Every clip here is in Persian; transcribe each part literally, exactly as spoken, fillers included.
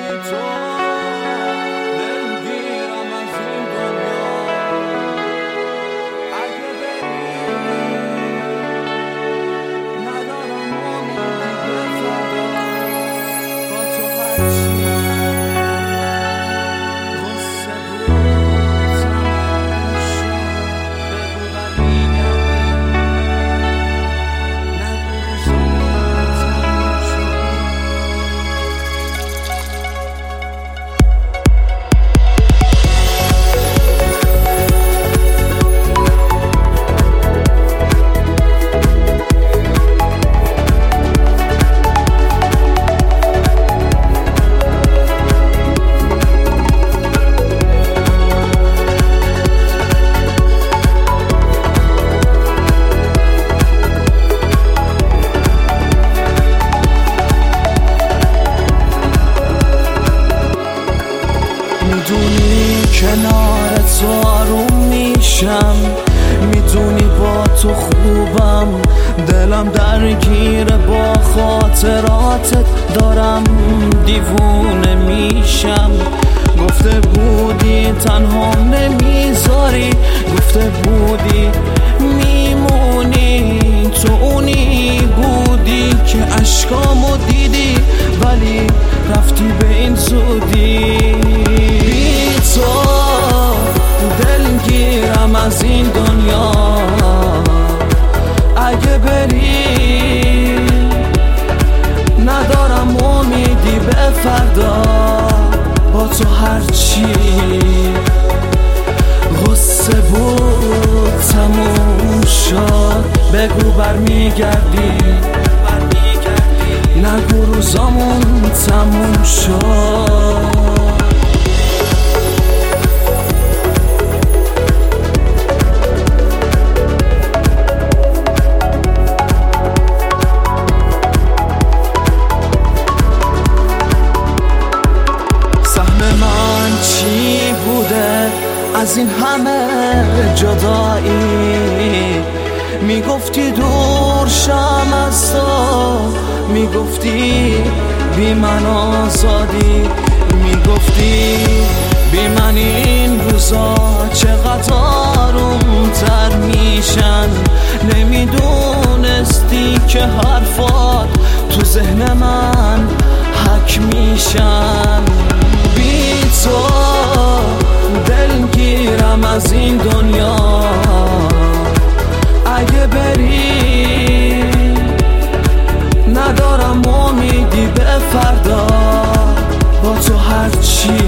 میدونی کنار تو آروم میشم، میدونی با تو خوبم، دلم درگیر با خاطراتت دارم دیوونه میشم. گفته بودی تنها نمیذاری، گفته بودی میمونی، تو اونی بودی که عشقامو دیدی ولی رفتی به این زودی. بی تو دلگیرم از این دنیا، اگه بری ندارم امیدی به فردا. با تو هرچی غصه بود تموم شد، بگو برمیگردی، نگو روزامون تموم شد. از این همه جدایی میگفتی دور شم از تو، میگفتی بی من آزادی، میگفتی بی من این روزا چقدر آروم تر میشن. نمیدونستی که حرفات تو ذهن من حک میشن. بی تو دلگیرم از این دنیا، اگه بری ندارم امیدی به فردا. با تو هرچی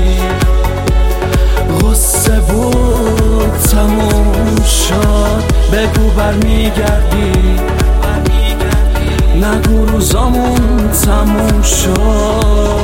غصه بود تموم شد، بگو برمیگردی، نگو روزامون تموم شد.